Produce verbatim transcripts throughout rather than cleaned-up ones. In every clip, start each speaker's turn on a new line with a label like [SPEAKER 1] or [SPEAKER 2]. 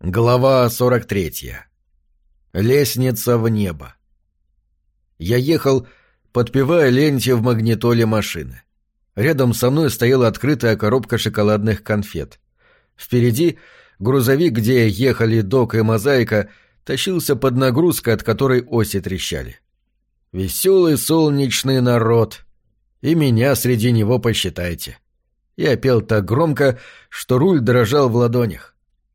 [SPEAKER 1] Глава сорок третья. Лестница в небо. Я ехал, подпевая ленте в магнитоле машины. Рядом со мной стояла открытая коробка шоколадных конфет. Впереди грузовик, где ехали Док и Мозаика, тащился под нагрузкой, от которой оси трещали. Веселый солнечный народ. И меня среди него посчитайте. Я пел так громко, что руль дрожал в ладонях.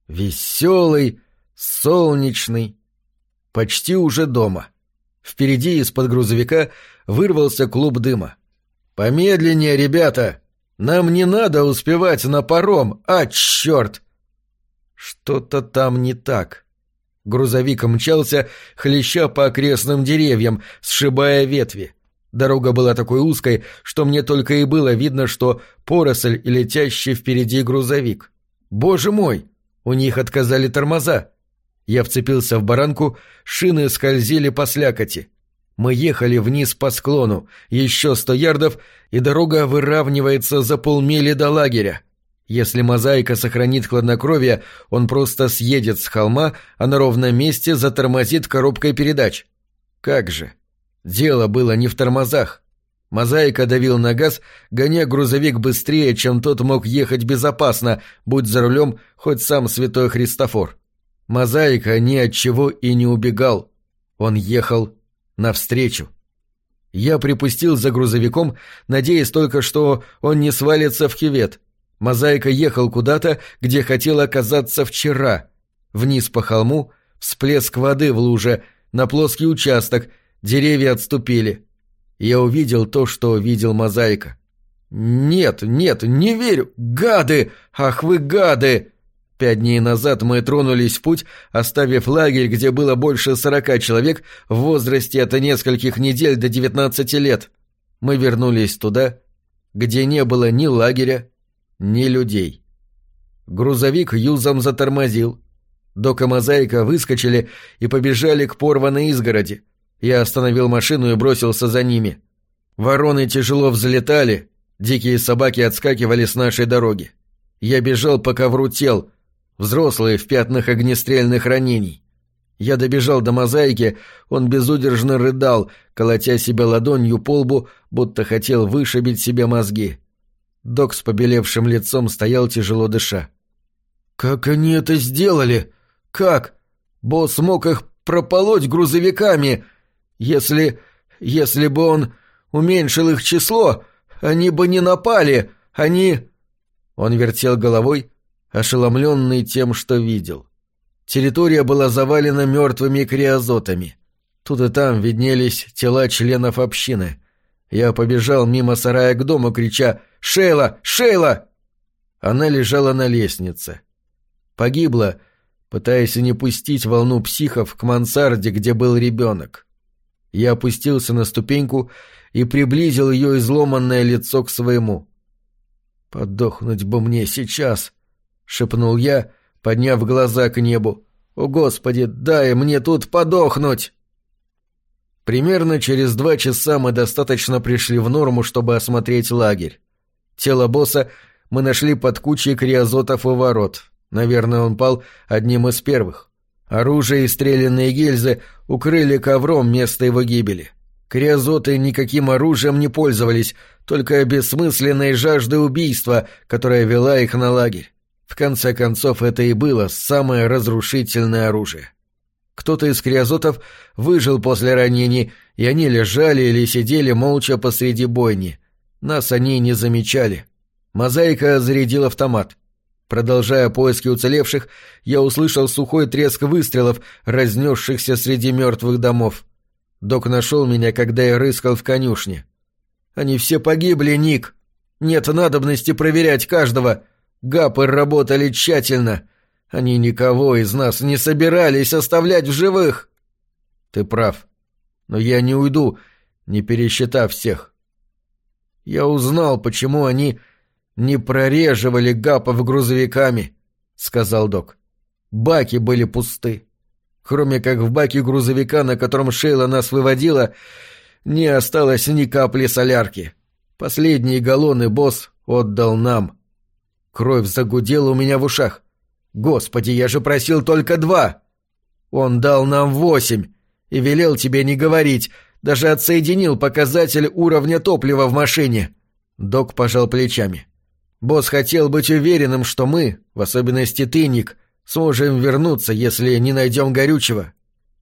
[SPEAKER 1] Веселый, солнечный. Почти уже дома. Впереди из-под грузовика вырвался клуб дыма. «Помедленнее, ребята! Нам не надо успевать на паром, а черт!» Что-то там не так. Грузовик мчался, хлеща по окрестным деревьям, сшибая ветви. Дорога была такой узкой, что мне только и было видно, что поросль и летящий впереди грузовик. «Боже мой! У них отказали тормоза!» Я вцепился в баранку, шины скользили по слякоти. Мы ехали вниз по склону, еще сто ярдов, и дорога выравнивается за полмили до лагеря. Если Мозаика сохранит хладнокровие, он просто съедет с холма, а на ровном месте затормозит коробкой передач. Как же! Дело было не в тормозах. Мозаика давил на газ, гоня грузовик быстрее, чем тот мог ехать безопасно, будь за рулем хоть сам святой Христофор. Мозаика ни от чего и не убегал. Он ехал навстречу. Я припустил за грузовиком, надеясь только, что он не свалится в кювет. Мозаика ехал куда-то, где хотел оказаться вчера. Вниз по холму, всплеск воды в луже, на плоский участок, деревья отступили. Я увидел то, что видел Мозаика. «Нет, нет, не верю! Гады! Ах вы гады!» Пять дней назад мы тронулись в путь, оставив лагерь, где было больше сорока человек в возрасте от нескольких недель до девятнадцати лет. Мы вернулись туда, где не было ни лагеря, ни людей. Грузовик юзом затормозил. Док и Мозаика выскочили и побежали к порванной изгороди. Я остановил машину и бросился за ними. Вороны тяжело взлетали, дикие собаки отскакивали с нашей дороги. Я бежал по ковру тел, взрослые в пятнах огнестрельных ранений. Я добежал до Мозаики, он безудержно рыдал, колотя себя ладонью по лбу, будто хотел вышибить себе мозги. Док с побелевшим лицом стоял, тяжело дыша. «Как они это сделали? Как? Босс мог их прополоть грузовиками. Если... если бы он уменьшил их число, они бы не напали, они...» Он вертел головой, ошеломленный тем, что видел. Территория была завалена мертвыми криозотами. Тут и там виднелись тела членов общины. Я побежал мимо сарая к дому, крича «Шейла! Шейла!». Она лежала на лестнице. Погибла, пытаясь не пустить волну психов к мансарде, где был ребенок. Я опустился на ступеньку и приблизил ее изломанное лицо к своему. «Подохнуть бы мне сейчас!» — шепнул я, подняв глаза к небу. «О, Господи, дай мне тут подохнуть!» Примерно через два часа мы достаточно пришли в норму, чтобы осмотреть лагерь. Тело босса мы нашли под кучей криозотов у ворот. Наверное, он пал одним из первых. Оружие и стрелянные гильзы укрыли ковром место его гибели. Криозоты никаким оружием не пользовались, только бессмысленной жаждой убийства, которая вела их на лагерь. В конце концов, это и было самое разрушительное оружие. Кто-то из криозотов выжил после ранений, и они лежали или сидели молча посреди бойни. Нас они не замечали. Мозаика зарядил автомат. Продолжая поиски уцелевших, я услышал сухой треск выстрелов, разнесшихся среди мертвых домов. Док нашел меня, когда я рыскал в конюшне. «Они все погибли, Ник. Нет надобности проверять каждого. Гапы работали тщательно. Они никого из нас не собирались оставлять в живых». «Ты прав. Но я не уйду, не пересчитав всех». Я узнал, почему они не прореживали гапов грузовиками, — сказал док. Баки были пусты. Кроме как в баке грузовика, на котором Шейла нас выводила, не осталось ни капли солярки. Последние галлоны босс отдал нам. Кровь загудела у меня в ушах. Господи, я же просил только два! Он дал нам восемь и велел тебе не говорить, даже отсоединил показатель уровня топлива в машине. Док пожал плечами. Босс хотел быть уверенным, что мы, в особенности ты, Ник, сможем вернуться, если не найдем горючего.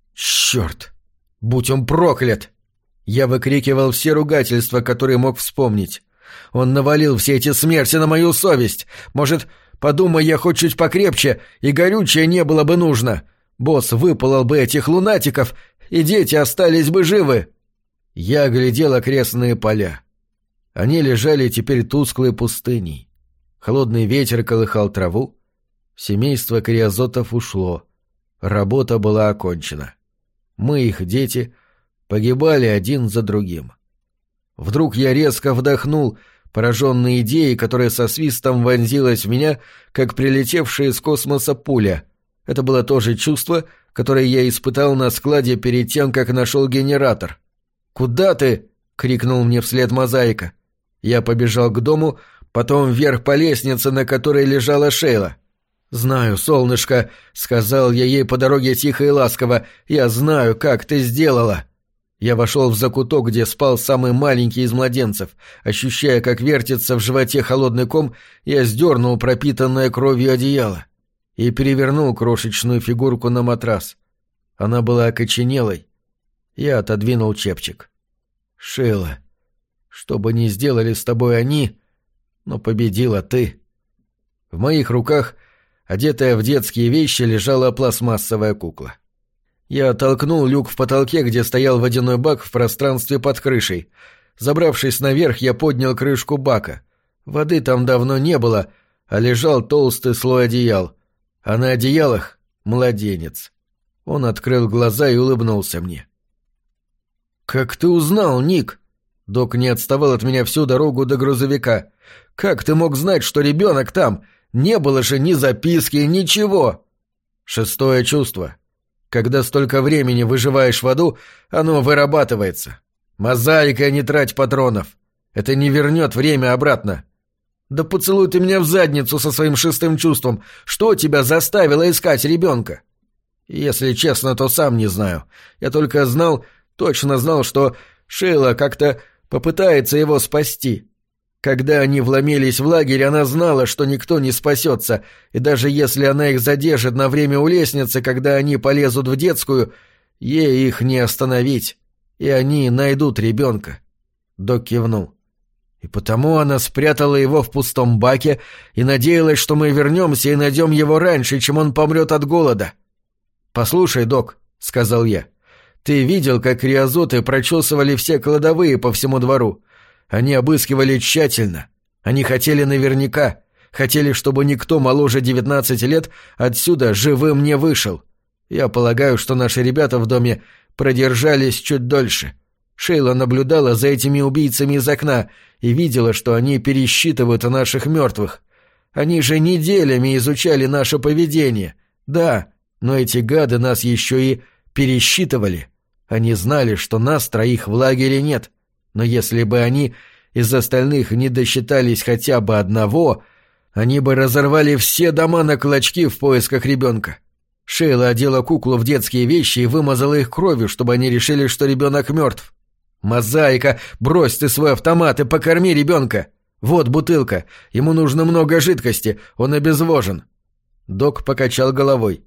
[SPEAKER 1] Черт! Будь он проклят! Я выкрикивал все ругательства, которые мог вспомнить. Он навалил все эти смерти на мою совесть. Может, подумай я хоть чуть покрепче, и горючее не было бы нужно. Босс выпалол бы этих лунатиков, и дети остались бы живы. Я оглядел окрестные поля. Они лежали теперь тусклой пустыней. Холодный ветер колыхал траву. Семейство криозотов ушло. Работа была окончена. Мы, их дети, погибали один за другим. Вдруг я резко вдохнул, пораженный идеей, которая со свистом вонзилась в меня, как прилетевшая из космоса пуля. Это было то же чувство, которое я испытал на складе перед тем, как нашел генератор. «Куда ты?» — крикнул мне вслед Мозаика. Я побежал к дому, потом вверх по лестнице, на которой лежала Шейла. «Знаю, солнышко», — сказал я ей по дороге тихо и ласково, — «я знаю, как ты сделала». Я вошел в закуток, где спал самый маленький из младенцев. Ощущая, как вертится в животе холодный ком, я сдернул пропитанное кровью одеяло и перевернул крошечную фигурку на матрас. Она была окоченелой. Я отодвинул чепчик. «Шейла, что бы ни сделали с тобой они, но победила ты». В моих руках, одетая в детские вещи, лежала пластмассовая кукла. Я толкнул люк в потолке, где стоял водяной бак в пространстве под крышей. Забравшись наверх, я поднял крышку бака. Воды там давно не было, а лежал толстый слой одеял. А на одеялах — младенец. Он открыл глаза и улыбнулся мне. «Как ты узнал, Ник?» Док не отставал от меня всю дорогу до грузовика. «Как ты мог знать, что ребенок там? Не было же ни записки, ничего!» «Шестое чувство. Когда столько времени выживаешь в аду, оно вырабатывается. Мозаика, не трать патронов. Это не вернет время обратно». «Да поцелуй ты меня в задницу со своим шестым чувством. Что тебя заставило искать ребенка?» «Если честно, то сам не знаю. Я только знал, точно знал, что Шейла как-то попытается его спасти. Когда они вломились в лагерь, она знала, что никто не спасется, и даже если она их задержит на время у лестницы, когда они полезут в детскую, ей их не остановить, и они найдут ребенка». Док кивнул. «И потому она спрятала его в пустом баке и надеялась, что мы вернемся и найдем его раньше, чем он помрет от голода». «Послушай, док», — сказал я, — «ты видел, как криозоты прочесывали все кладовые по всему двору? Они обыскивали тщательно. Они хотели наверняка. Хотели, чтобы никто моложе девятнадцати лет отсюда живым не вышел. Я полагаю, что наши ребята в доме продержались чуть дольше. Шейла наблюдала за этими убийцами из окна и видела, что они пересчитывают наших мертвых. Они же неделями изучали наше поведение. Да, но эти гады нас еще и пересчитывали. Они знали, что нас троих в лагере нет. Но если бы они из остальных не досчитались хотя бы одного, они бы разорвали все дома на клочки в поисках ребенка. Шейла одела куклу в детские вещи и вымазала их кровью, чтобы они решили, что ребенок мертв. «Мозаика, брось ты свой автомат и покорми ребенка! Вот бутылка, ему нужно много жидкости, он обезвожен». Док покачал головой.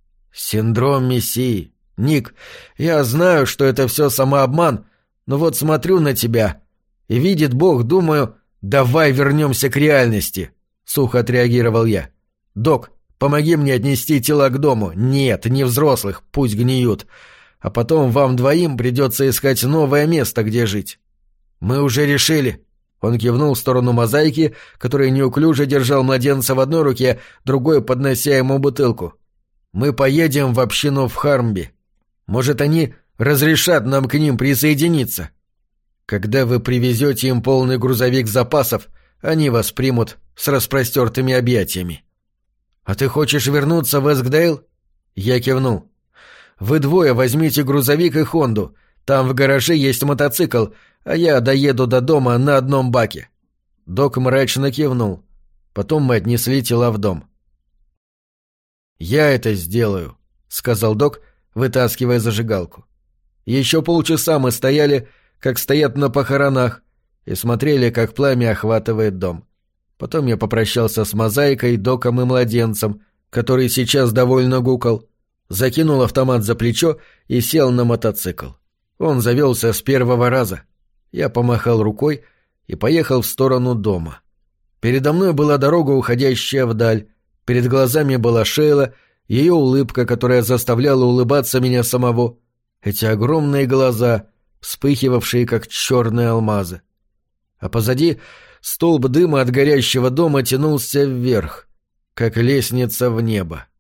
[SPEAKER 1] «Синдром Мессии. Ник, я знаю, что это все самообман, но вот смотрю на тебя, и видит Бог, думаю, давай вернемся к реальности», — сухо отреагировал я. «Док, помоги мне отнести тела к дому. Нет, не взрослых, пусть гниют. А потом вам двоим придется искать новое место, где жить». «Мы уже решили». Он кивнул в сторону Мозаики, который неуклюже держал младенца в одной руке, другой поднося ему бутылку. «Мы поедем в общину в Хармби. Может, они разрешат нам к ним присоединиться. Когда вы привезете им полный грузовик запасов, они вас примут с распростертыми объятиями». «А ты хочешь вернуться в Эскдейл?» Я кивнул. «Вы двое возьмите грузовик и Хонду. Там в гараже есть мотоцикл, а я доеду до дома на одном баке». Док мрачно кивнул. Потом мы отнесли тела в дом. «Я это сделаю», — сказал док, вытаскивая зажигалку. Еще полчаса мы стояли, как стоят на похоронах, и смотрели, как пламя охватывает дом. Потом я попрощался с Мозаикой, доком и младенцем, который сейчас довольно гукал, закинул автомат за плечо и сел на мотоцикл. Он завелся с первого раза. Я помахал рукой и поехал в сторону дома. Передо мной была дорога, уходящая вдаль. Перед глазами была Шейла, ее улыбка, которая заставляла улыбаться меня самого. Эти огромные глаза, вспыхивавшие, как черные алмазы. А позади столб дыма от горящего дома тянулся вверх, как лестница в небо.